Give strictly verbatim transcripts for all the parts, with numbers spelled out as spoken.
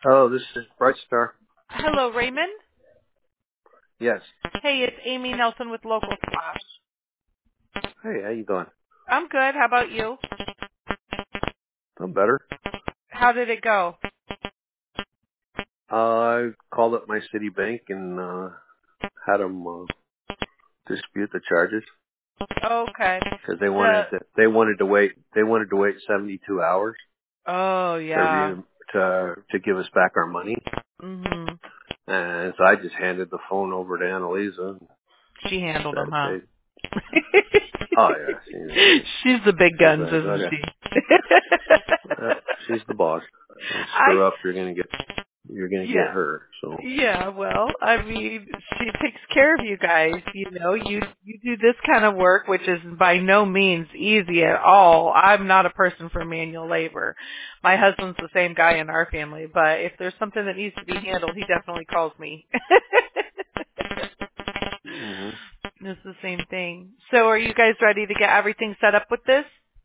Oh, this is Bright Star. Hello, Raymond. Yes. Hey, it's Amy Nelson with Local Flash. Hey, how you doing? I'm good. How about you? I'm better. How did it go? Uh, I called up my city bank and uh, had them uh, dispute the charges Okay. because they The wanted to, they wanted to wait they wanted to wait seventy-two hours oh to yeah. re- to to give us back our money, Mhm. and so I just handed the phone over to Annalisa and She handled them, said, huh? "Hey, oh yeah, she's She's the big she's guns, like, isn't okay, she? uh, she's the boss. You I screw up, you're gonna get you're gonna get yeah. her." So. Yeah, well, I mean, she takes care of you guys, you know. You you do this kind of work, which is by no means easy at all. I'm not a person for manual labor. My husband's the same guy in our family, but if there's something that needs to be handled, he definitely calls me. hmm It's the same thing. So are you guys ready to get everything set up with this?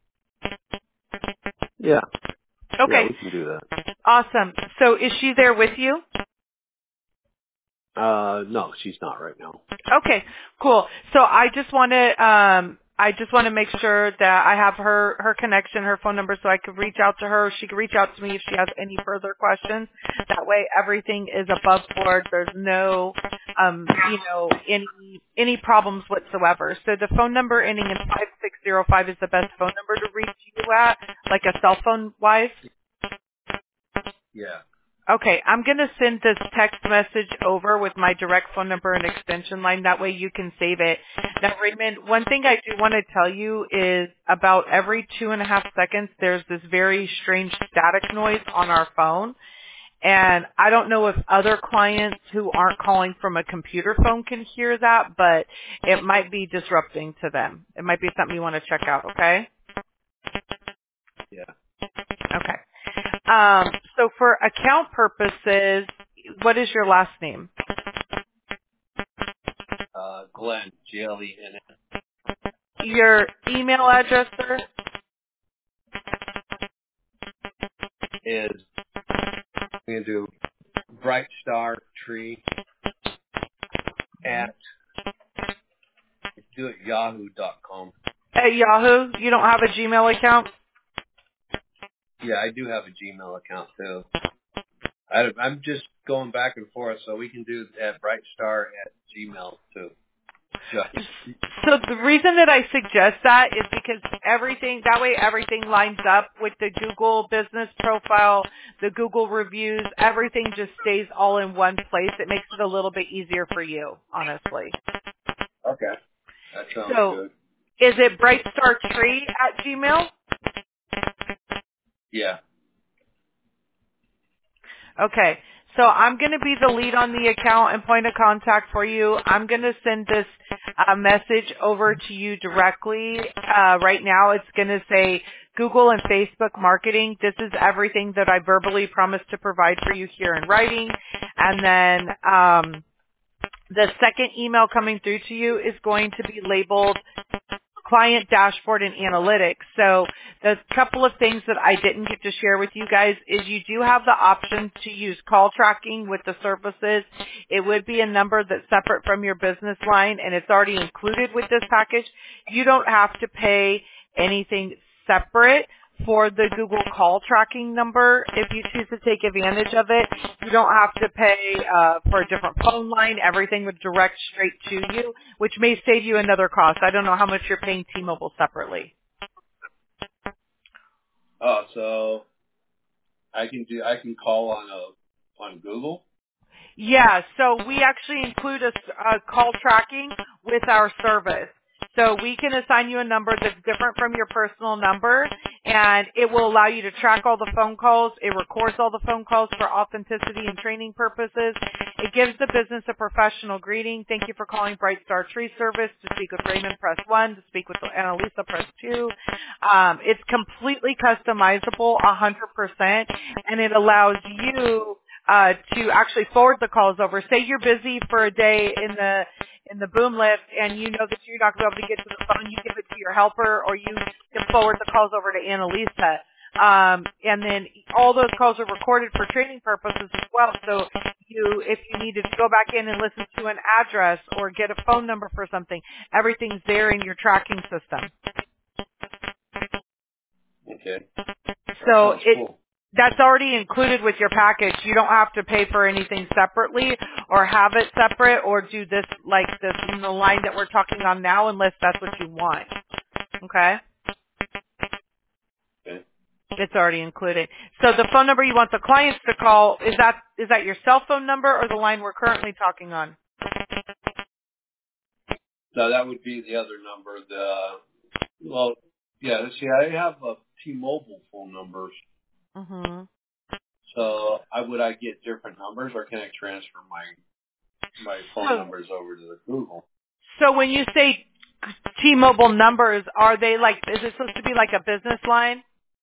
Yeah, yeah, Okay, we can do that. awesome. So is she there with you? Uh, no, she's not right now. Okay, cool. So I just want to um I just want to make sure that I have her her connection, her phone number, so I could reach out to her. She could reach out to me if she has any further questions. That way, everything is above board. There's no um you know any any problems whatsoever. So the phone number ending in five six zero five is the best phone number to reach you at, like a cell phone wise. Yeah. Okay, I'm going to send this text message over with my direct phone number and extension line. That way you can save it. Now, Raymond, one thing I do want to tell you is about every two and a half seconds, there's this very strange static noise on our phone. And I don't know if other clients who aren't calling from a computer phone can hear that, but it might be disrupting to them. It might be something you want to check out, okay? Yeah. Okay. Um, so for account purposes, what is your last name? Uh, Glenn, G L E N N, Your email address, sir? is I'm going to do Bright Star Tree at do it yahoo dot com. At Yahoo? You don't have a Gmail account? Yeah, I do have a Gmail account too. I, I'm just going back and forth, so we can do at Bright Star at Gmail too. Just. So the reason that I suggest that is because everything, that way everything lines up with the Google business profile, the Google reviews, everything just stays all in one place. It makes it a little bit easier for you, honestly. Okay. That sounds So good. is it brightstartree at Gmail? Yeah. Okay. So I'm going to be the lead on the account and point of contact for you. I'm going to send this uh, message over to you directly. Uh, right now it's going to say Google and Facebook marketing. This is everything that I verbally promised to provide for you here in writing. And then um, the second email coming through to you is going to be labeled client dashboard and analytics. So the couple of things that I didn't get to share with you guys is you do have the option to use call tracking with the services. It would be a number that's separate from your business line and it's already included with this package. You don't have to pay anything separate for the Google call tracking number. If you choose to take advantage of it, you don't have to pay uh, for a different phone line. Everything would direct straight to you, which may save you another cost. I don't know how much you're paying T-Mobile separately. Oh, so I can do I can call on a on Google. Yeah, so we actually include a, s- a call tracking with our service. So we can assign you a number that's different from your personal number, and it will allow you to track all the phone calls. It records all the phone calls for authenticity and training purposes. It gives the business a professional greeting. Thank you for calling Bright Star Tree Service. To speak with Raymond, press one. To speak with Annalisa, press two. Um, it's completely customizable, one hundred percent, and it allows you uh, to actually forward the calls over. Say you're busy for a day in the in the boom lift and you know that you're not going to be able to get to the phone, you give it to your helper or you can forward the calls over to Annalisa. Um, and then all those calls are recorded for training purposes as well. So you, if you needed to go back in and listen to an address or get a phone number for something, everything's there in your tracking system. Okay. That So sounds it, cool. that's already included with your package. You don't have to pay for anything separately or have it separate or do this like this in the line that we're talking on now unless that's what you want. Okay? Okay. It's already included. So the phone number you want the clients to call, is that is that your cell phone number or the line we're currently talking on? So that would be the other number. The well, yeah. See, I have a T-Mobile phone numbers. Mm-hmm. So I would I get different numbers, or can I transfer my my phone So, numbers over to the Google? so when you say T-Mobile numbers, are they like, is it supposed to be like a business line?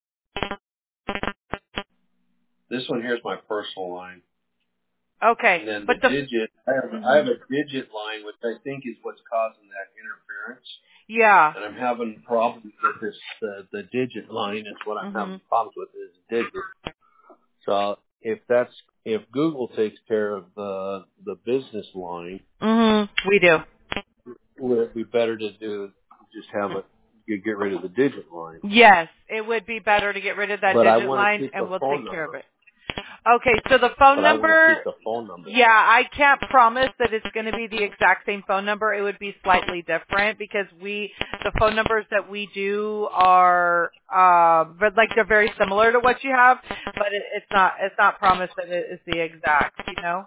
This one here is my personal line, Okay, and then the but the, digit. I have I have mhm. a digit line, which I think is what's causing that interference. Yeah. And I'm having problems with this. The the digit line is what I'm Mhm. having problems with is digit. So if that's if Google takes care of the the business line, Mhm. We do. would it be better to do just have it you get rid of the digit line? Yes, it would be better to get rid of that But I digit want to line keep and the we'll phone take care of number. it. Okay, so the phone But I want to number, keep the phone number. yeah, I can't promise that it's going to be the exact same phone number. It would be slightly different because we, the phone numbers that we do are, uh, but like they're very similar to what you have, but it, it's not, it's not promised that it is the exact, you know?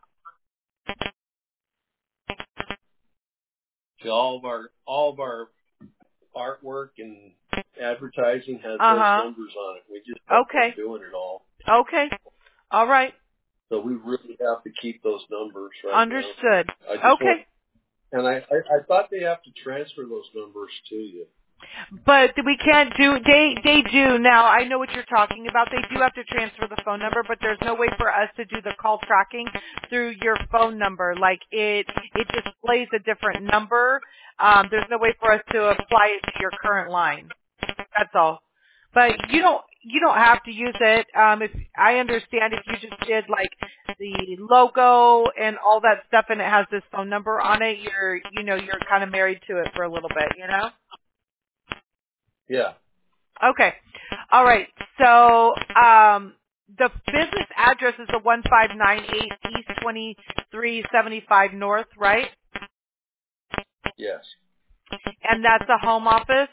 See, all of our all of our artwork and advertising has Uh those huh. numbers on it. We just got done Okay. doing it all. Okay. All right. So we really have to keep those numbers right now. Understood. I just Okay. want, and I, I, I thought they have to transfer those numbers to you. But we can't do, they, they do now, I know what you're talking about. They do have to transfer the phone number, but there's no way for us to do the call tracking through your phone number. Like it, it displays a different number. Um, there's no way for us to apply it to your current line. That's all. But you don't, you don't have to use it. Um, if I understand if you just did like the logo and all that stuff and it has this phone number on it, you're, you know, you're kind of married to it for a little bit, you know? Yeah. Okay. All right. So um, the business address is the one five nine eight East twenty-three seventy-five North, right? Yes. And that's a home office?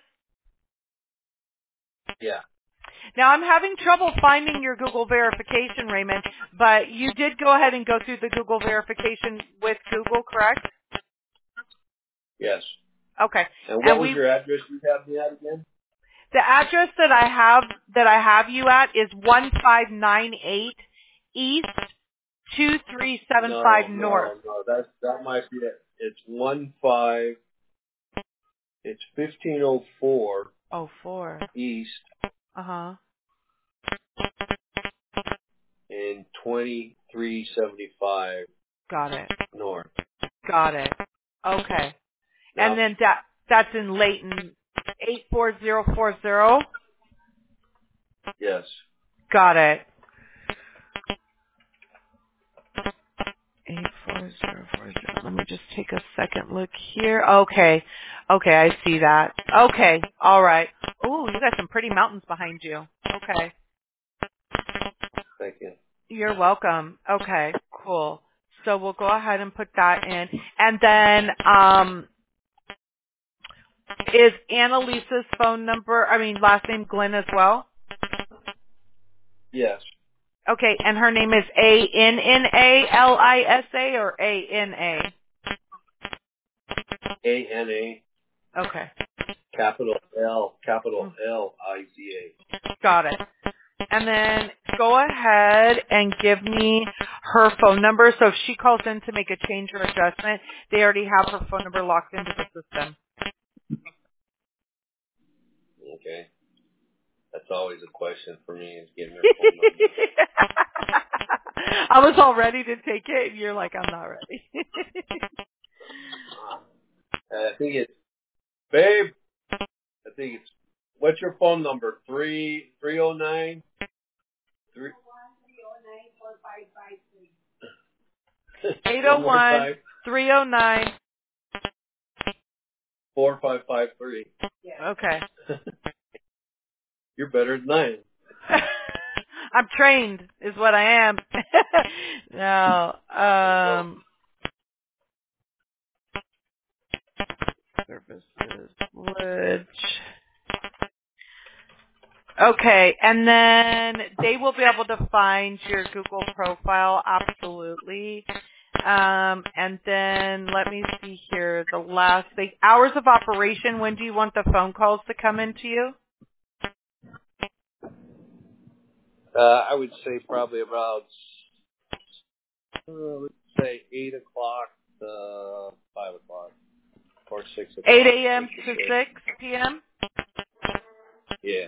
Yeah. Now, I'm having trouble finding your Google verification, Raymond, but you did go ahead and go through the Google verification with Google, correct? Yes. Okay. And what And was we your address you had me at again? the address that I have that I have you at is one five nine eight East two three seven No, five North. no, no. That's that might be it. It's one five. It's fifteen oh four Oh, four. east Uh-huh. and twenty three seventy five Got it. north. Got it. Okay. And Now, then that that's in Layton, eight four zero four zero. yes. Got it. eight four zero four zero. Let me just take a second look here. Okay. Okay, I see that. Okay. All right. Ooh, you got some pretty mountains behind you. Okay. Thank you. You're welcome. Okay, cool. So we'll go ahead and put that in. And then um is Annalisa's phone number, I mean last name Glenn as well? Yes. Okay, and her name is A N N A L I S A or A N A? A N A Okay. capital L capital Mm, L I Z A. got it. And then go ahead and give me her phone number. So if she calls in to make a change or adjustment, they already have her phone number locked into the system. Okay. That's always a question for me is getting their phone number. I was all ready to take it, and you're like, I'm not ready. Uh, I think it's babe. I think it's what's your phone number? Three three oh nine three eight oh one, three oh nine. four five five three. Okay. You're better than I am. I'm trained, is what I am. No. Um, services, Wood. Okay, and then they will be able to find your Google profile, absolutely. Um, and then let me see here, the last thing, hours of operation, when do you want the phone calls to come into you? Uh, I would say probably about, uh, let's say eight o'clock to five o'clock or six o'clock. eight a.m. to six p.m.? Yeah.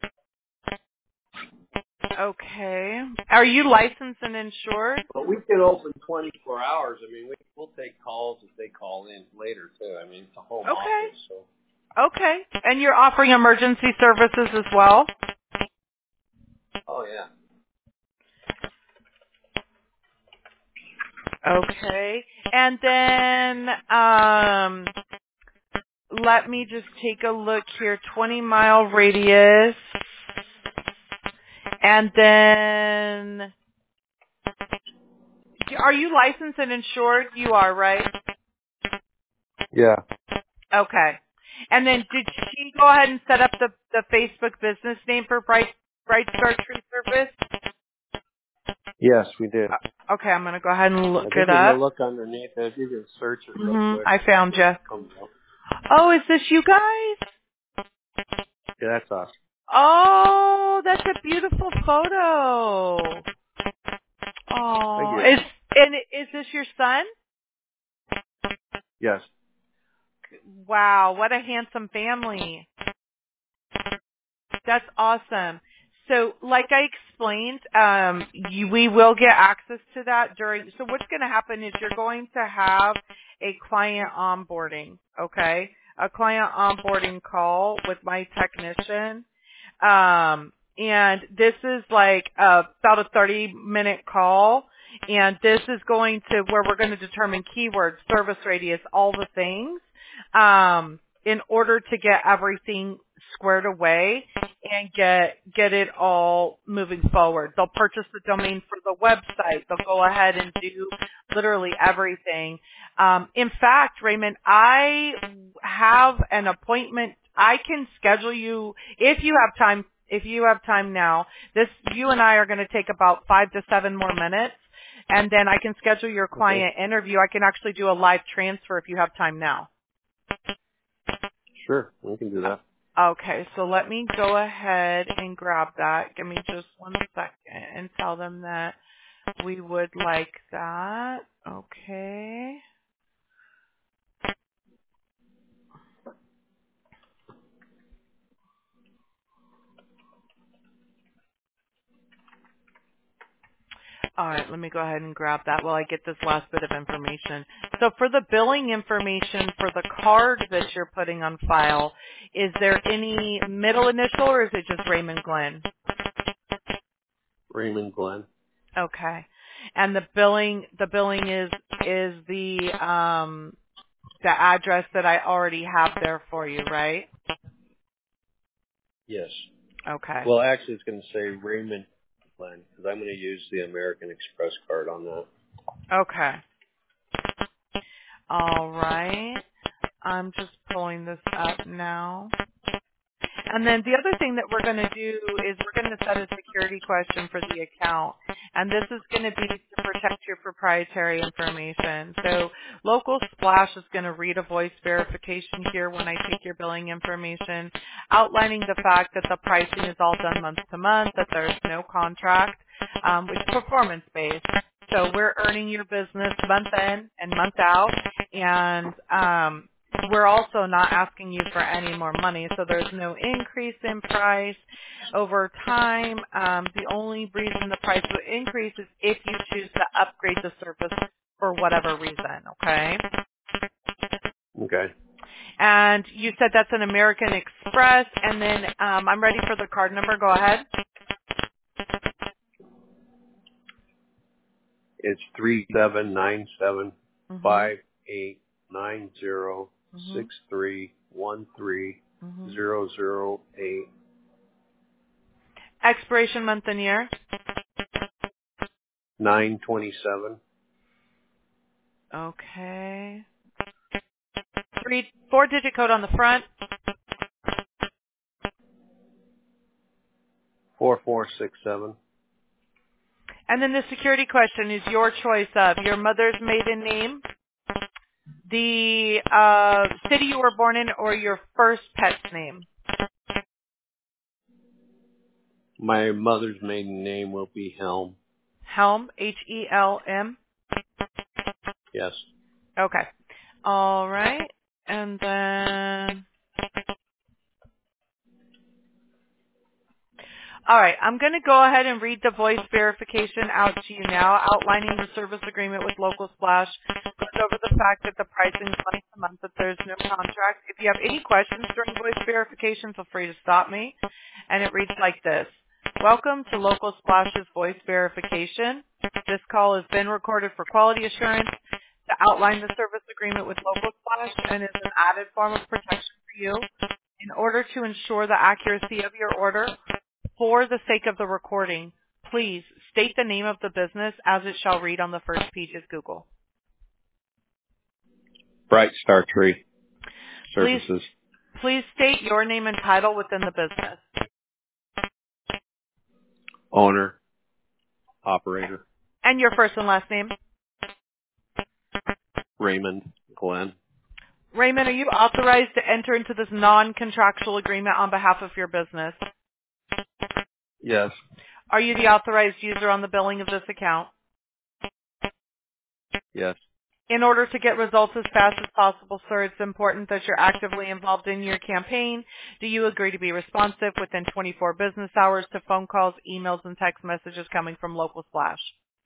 Okay. Are you licensed and insured? But we can open twenty-four hours. I mean, we, we'll take calls if they call in later, too. I mean, it's a home Okay. office, so. Okay. And you're offering emergency services as well? Oh, yeah. Okay. And then um, let me just take a look here. twenty mile radius. And then, are you licensed and insured? You are, right? Yeah. Okay. And then did she go ahead and set up the, the Facebook business name for Bright, Bright Star Tree Service? Yes, we did. Uh, Okay, I'm going to go ahead and look I think it if you up. look underneath it, if you can search it real Mm-hmm. quick, I found you. it comes up. Oh, is this you guys? Yeah, that's us. Oh, that's a beautiful photo. Thank Oh, you. is and is this your son? Yes. Wow, what a handsome family. That's awesome. So, like I explained, um, you, we will get access to that during. So, what's going to happen is you're going to have a client onboarding, okay? A client onboarding call with my technician. Um, and this is like uh, about a thirty minute call. And this is going to where we're going to determine keywords, service radius, all the things, um, in order to get everything squared away and get get it all moving forward. They'll purchase the domain for the website. They'll go ahead and do literally everything. Um, in fact, Raymond, I have an appointment. I can schedule you if you have time. If you have time now, this you and I are going to take about five to seven more minutes, and then I can schedule your client Okay. interview. I can actually do a live transfer if you have time now. Sure, we can do that. Okay, so let me go ahead and grab that. Give me just one second and tell them that we would like that. Okay. All right, let me go ahead and grab that while I get this last bit of information. So for the billing information for the card that you're putting on file, is there any middle initial or is it just Raymond Glenn? Raymond Glenn. Okay. And the billing the billing is is the um the address that I already have there for you, right? Yes. Okay. Well, actually, it's going to say Raymond Glenn because I'm going to use the American Express card on that. Okay. All right. I'm just pulling this up now. And then the other thing that we're going to do is we're going to set a security question for the account. And this is going to be to protect your proprietary information. So Local Splash is going to read a voice verification here when I take your billing information, outlining the fact that the pricing is all done month to month, that there's no contract, um, it's performance-based. So we're earning your business month in and month out. And um, we're also not asking you for any more money, so there's no increase in price over time. Um, the only reason the price would increase is if you choose to upgrade the service for whatever reason, okay? Okay. And you said that's an American Express. And then um, I'm ready for the card number. Go ahead. It's three seven nine seven Mm-hmm. five eight nine zero Mm-hmm. six three one three Mm-hmm. zero zero eight. Expiration month and year. Nine twenty seven. Okay. Three, four digit code on the front. Four four six seven. And then the security question is your choice of your mother's maiden name, the uh, city you were born in, or your first pet's name. My mother's maiden name will be Helm. Helm, H E L M. Yes. Okay. All right. And then, all right, I'm going to go ahead and read the voice verification out to you now, outlining the service agreement with Local Splash. Goes over the fact that the pricing is month to month, that there's no contract. If you have any questions during voice verification, feel free to stop me. And it reads like this. Welcome to Local Splash's voice verification. This call has been recorded for quality assurance to outline the service agreement with Local Splash and is an added form of protection for you. In order to ensure the accuracy of your order, for the sake of the recording, please state the name of the business as it shall read on the first page of Google. Bright Star Tree Please, Services. please state your name and title within the business. Owner. Operator. And your first and last name. Raymond Glenn. Raymond, are you authorized to enter into this non-contractual agreement on behalf of your business? Yes. Are you the authorized user on the billing of this account? Yes. In order to get results as fast as possible, sir, it's important that you're actively involved in your campaign. Do you agree to be responsive within twenty-four business hours to phone calls, emails, and text messages coming from Local Splash?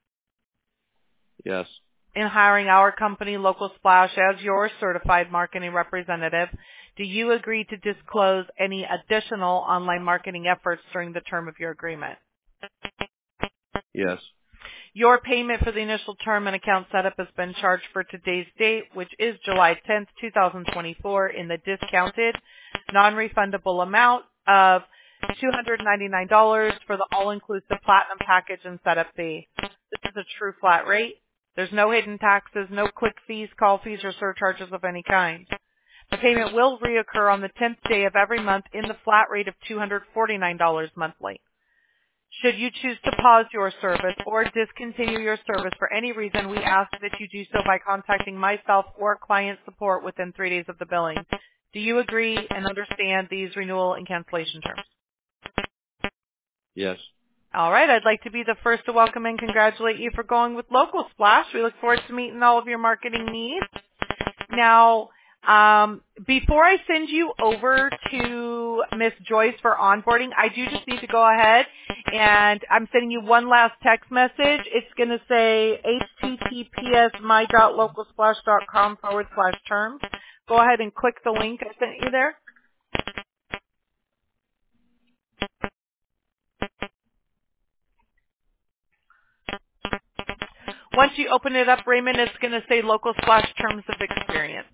Yes. In hiring our company, Local Splash, as your certified marketing representative, do you agree to disclose any additional online marketing efforts during the term of your agreement? Yes. Your payment for the initial term and account setup has been charged for today's date, which is July tenth, twenty twenty-four, in the discounted, non-refundable amount of two hundred ninety-nine dollars for the all-inclusive platinum package and setup fee. This is a true flat rate. There's no hidden taxes, no click fees, call fees, or surcharges of any kind. The payment will reoccur on the tenth day of every month in the flat rate of two hundred forty-nine dollars monthly. Should you choose to pause your service or discontinue your service for any reason, we ask that you do so by contacting myself or client support within three days of the billing. Do you agree and understand these renewal and cancellation terms? Yes. All right. I'd like to be the first to welcome and congratulate you for going with Local Splash. We look forward to meeting all of your marketing needs. Now, Um, before I send you over to Miss Joyce for onboarding, I do just need to go ahead and I'm sending you one last text message. It's going to say https my.localsplash.com forward slash terms. Go ahead and click the link I sent you there. Once you open it up, Raymond, it's going to say Local Splash Terms of Experience.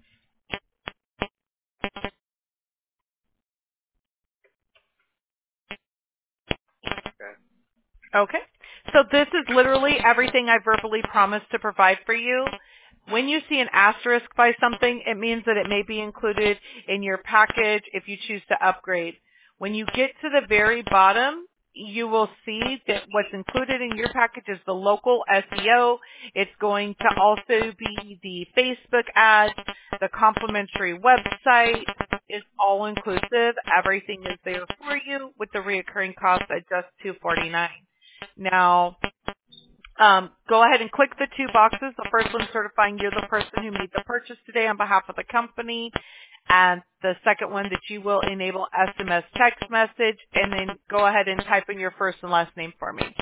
Okay. So this is literally everything I verbally promised to provide for you. When you see an asterisk by something, it means that it may be included in your package if you choose to upgrade. When you get to the very bottom, you will see that what's included in your package is the local S E O. It's going to also be the Facebook ads, the complimentary website. Is all inclusive. Everything is there for you with the reoccurring cost at just two hundred forty-nine dollars. Now, um, go ahead and click the two boxes. The first one certifying you're the person who made the purchase today on behalf of the company. And the second one that you will enable S M S text message. And then go ahead and type in your first and last name for me.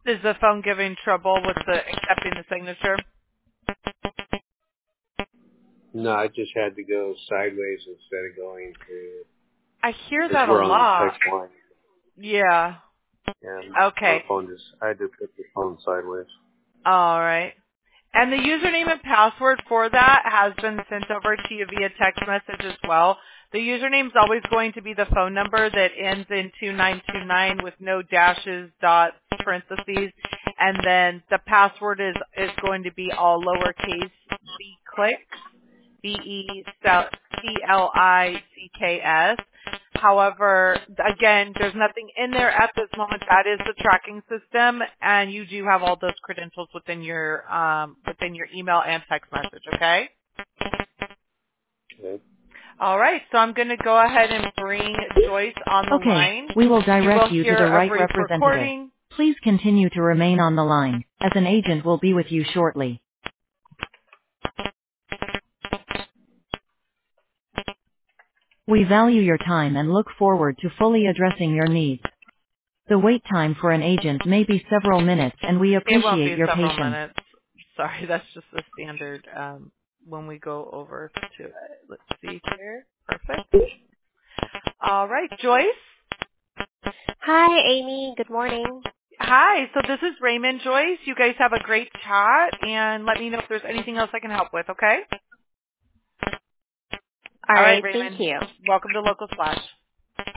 Is the phone giving trouble with the accepting the signature? No, I just had to go sideways instead of going to. I hear Because that a we're on the lot. text line. Yeah. And Okay. my phone just, I had to put the phone sideways. All right. And the username and password for that has been sent over to you via text message as well. The username is always going to be the phone number that ends in two nine two nine with no dashes, dots, parentheses. And then the password is, is going to be all lowercase b click, B E C L I C K S. However, again, there's nothing in there at this moment. That is the tracking system, and you do have all those credentials within your um, within your email and text message. Okay. Okay. All right. So I'm going to go ahead and bring Joyce on the Okay, line. we will direct You you will to hear the a right brief representative. recording. Please continue to remain on the line, as an agent will be with you shortly. We value your time and look forward to fully addressing your needs. The wait time for an agent may be several minutes, and we It won't appreciate be your several patience. minutes. Sorry, that's just the standard um, when we go over to it. Let's see here. Perfect. All right, Joyce. Hi, Amy. Good morning. Hi. So this is Raymond, Joyce. You guys have a great chat, and let me know if there's anything else I can help with, okay? All All right, right, Raymond. thank you. Welcome to Local Splash.